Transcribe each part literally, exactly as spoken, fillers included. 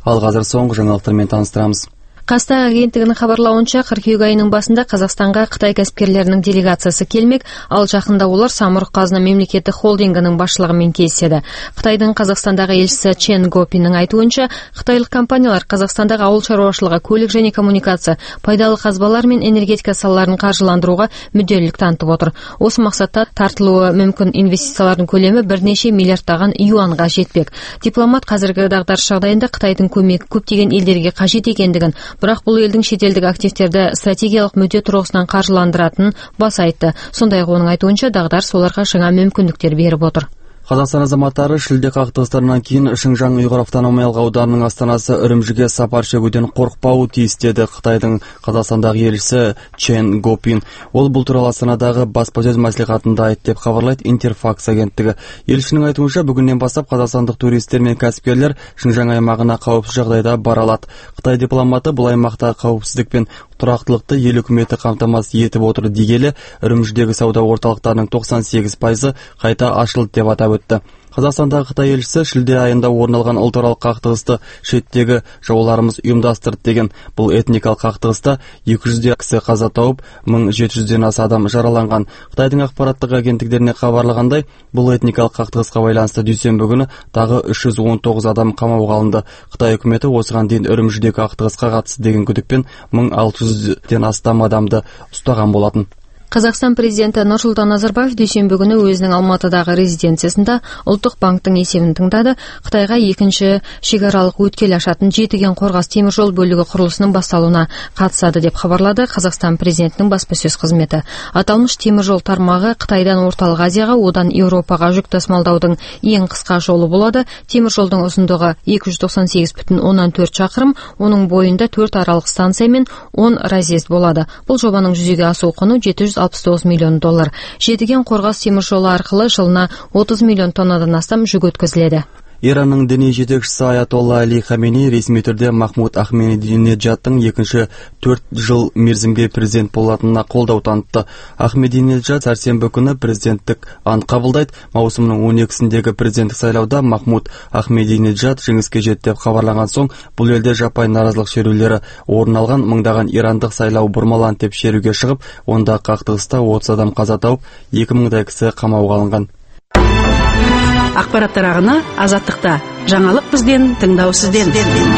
Ал қазір соңғы жаңалықтармен таныстырамыз. Қазтаг агенттігінің хабарлауынша, қыркүйек айының басында Қазақстанға Қытай кәсіпкерлерінің делегациясы келмек, ал жақында олар Самұрық-Қазына мемлекеттік холдингінің басшылығымен кездеседі. Қытайдың Қазақстандағы елшісі Чен Гопиннің айтуынша, қытайлық компаниялар Қазақстандағы ауыл шаруашылығы, көлік және коммуникация, пайдалы қазбалар мен энергетика салаларын қаржыландыруға мүдделілік танытып отыр. Осы мақсатта тартылуы мүмкін инвестициялардың көлемі бірнеше миллиардтаған юанға жетпек. Дипломат қазіргі дағдарыс жағдайында Қытайдың көмегі көптеген елдерге қажет екендігін, бірақ бұл елдің шетелдік активтерді стратегиялық мүдде тұрғысынан қаржыландыратынын баса айтты. Сондай-ақ оның айтуынша, дағдарыс оларға жаңа мүмкіндіктер беріп отыр. Қазақстан азаматтары шілде қақтығыстарынан кейін Шыңжаң ұйғыр автономиялық ауданының астанасы Үрімжіге сапар шегуден қорықпауы тиіс деді Қытайдың Қазақстандағы елшісі Чен Гопин. Ол бұл туралы Астанадағы баспасөз мәслихатында айтты деп хабарлайды Интерфакс агенттігі. Елшінің айтуынша, бүгіннен бастап қазақстандық туристер мен кәсіпкерлер Шыңжаң аймағына қауіпсіз жағдайда бара алады. Қытай дипломаты бұл аймақта қауіпсіздік пен тұрақтылықты ел үкіметі қамтамасыз етіп отыр дегелі, Үрімжідегі сауда орталықтарының тоқсан сегіз пайызы қайта ашылды деп атап өтті. Қазақстандағы Қытай елшісі шілде айында орын алған ұлтаралық қақтығысты шеттегі жауларымыз ұйымдастырды деген. Бұл этникалық қақтығыста екі жүздей кісі қаза тауып, мың жеті жүзден аса адам жараланған. Қытайдың ақпараттық агенттіктеріне хабарлағандай, бұл этникалық қақтығысқа байланысты дүйсенбі күні тағы үш жүз он тоғыз адам қамауға алынды. Қытай үкіметі осыған дейін Үрімжідегі қақтығысқа қатысты деген күдікпен мың алты жүзден астам адамды ұстаған болатын. Қазақстан президенті Нұрсұлтан Назарбаев дүйсенбі күні өзінің Алматыдағы резиденциясында Ұлттық банктың есебін тыңдады. Қытайға екінші шекаралық өткел ашатын Жетіген Қорғас теміржол бөлігі құрылысының басталуына қатысады деп хабарлады Қазақстан президентінің баспасөз қызметі. Аталмыш теміржол тармағы Қытайдан Орталық Азияға, одан Еуропаға жүк тасымалдаудың ең қысқа жолы болады. Теміржолдың ұзындығы екі жүз тоқсан сегіз бүтін оннан төрт шақырым, оның бойында төрт аралық станция мен он разъезд болады. Бұл жобаның жүзеге асу құны жеті жүз алпыс тоғыз миллион доллар. Жетіген Қорғас теміржолы арқылы жылына отыз миллион тоннадан астам жүк өткізіледі. Иранның діни жетекшісі Аятолла Али Хамени ресми түрде Махмуд Ахмединеджадтың екінші төрт жыл мерзімге президент болатынына қолдау танытты. Ахмединеджад сәрсенбі күні президенттік ант қабылдайды. Маусымның он екісіндегі президенттік сайлауда Махмуд Ахмединеджад жеңіске жетті деп хабарланған соң, бұл елде жаппай наразылық шерулері орын алған. Мыңдаған ирандық сайлау бұрмаланды деп шеруге шығып, онда қақтығыста отыз адам қаза тауып, екі мыңдай кісі қамауға алынған. Ақпараттар ағыны Азаттықта. Жаңалық бізден, тыңдау сізден.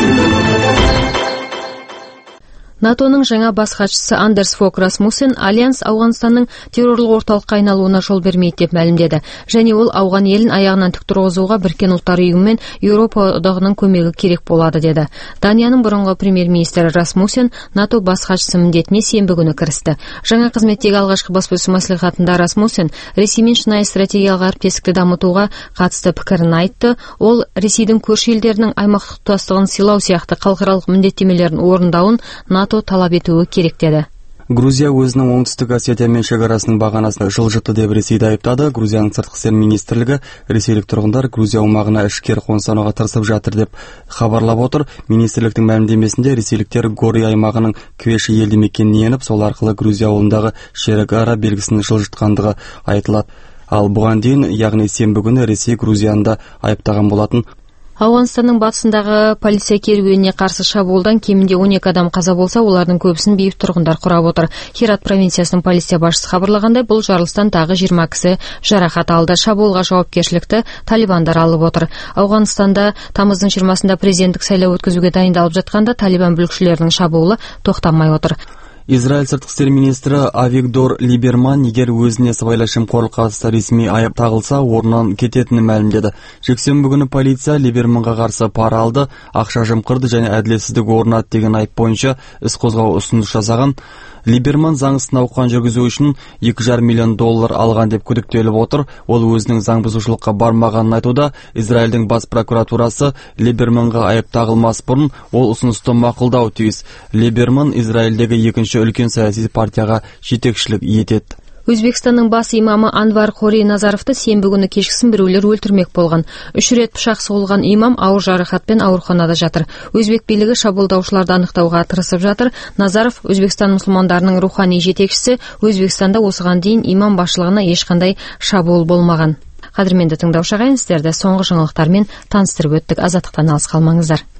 НАТОның жаңа бас хатшысы Андерс Фок Расмуссен Альянс Ауғанстанның террорлық орталыққа айналуына жол бермейді деп мәлімдеді. Және ол ауған елін аяғынан тік тұрғызуға Біріккен ұлттар ұйымы мен Еуропа одағының көмегі керек болады деді. Данияның бұрынғы премьер-министрі Расмуссен НАТО бас хатшысы міндетіне сенбі күні кірісті. Жаңа қызметтегі алғашқы баспасөз мәслихатында Расмуссен Ресеймен шынайы стратегиялық әріптестікті дамытуға қатысты пікірін айтты. Ол Ресейдің көрші елдерінің аймақтық тұтастығын сыйлау сияқты халықаралық міндеттемелерін орындауын НАТО талап етуі керек деді. Грузия өзінің оңтүстік Осетиямен шекарасының бағанасын жылжытты деп Ресейді айыптады. Грузияның сыртқы істер министрлігі ресейлік тұрғындар Грузия аумағына ішкер қоныстануға тырысып жатыр деп хабарлап отыр. Министрліктің мәлімдемесінде ресейліктер Гори аймағының Квеши елді мекеніне еніп, сол арқылы Грузия ауылындағы шерігара белгісін жылжытқандығы айтылады. Ал бұған дейін, яғни сенбі күні Ресей Грузияны айыптаған болатын. Ауғанстанның батысындағы полиция керуеніне қарсы шабуылдан кемінде он екі адам қаза болса, олардың көбісін бейбіт тұрғындар құрап отыр. Херат провинциясының полиция басшысы хабарлағандай, бұл жарылыстан тағы жиырма кісі жарақат алды. Шабуылға жауапкершілікті талибандар алып отыр. Ауғанстанда тамыздың жиырмасында президенттік сайлау өткізуге дайындалып жатқанда талибан бүлікшілерінің шабуылы тоқтамай отыр. Израиль сыртқы істер министрі Авигдор Либерман егер өзіне сыбайлас жемқорлыққа қатысты ресми айып тағылса, орнынан кететінін мәлімдеді. Жексенбі күні полиция Либерманға қарсы пара алды, ақша жымқырды және әділетсіздік орнады деген айып бойынша іс қозғау ұсыныс жасаған. Либерман заңсыз науқан жүргізу үшін екі жарым миллион доллар алған деп күдіктеліп отыр. Ол өзінің заң бұзушылыққа бармағанын айтуда. Израильдің бас прокуратурасы Либерманға айып тағылмас бұрын ол ұсынысты мақұлдау тиіс. Либерман Израильдегі екінші үлкен саяси партияға жетекшілік етеді. Өзбекстанның бас имамы Анвар Қори Назаровты сенбі күні кешкісін біреулер өлтірмек болған. Үш рет пышақ соғылған имам ауыр жарақатпен ауруханада жатыр. Өзбек билігі шабуылдаушыларды анықтауға тырысып жатыр. Назаров Өзбекстан мұсылмандарының рухани жетекшісі. Өзбекстанда осыған дейін имам басшылығына ешқандай шабуыл болмаған. Қадірменді тыңдаушы ағайын, сіздерді соңғы жаңалықтармен таныстырып өттік. Азаттықтан алыс қалмаңыздар.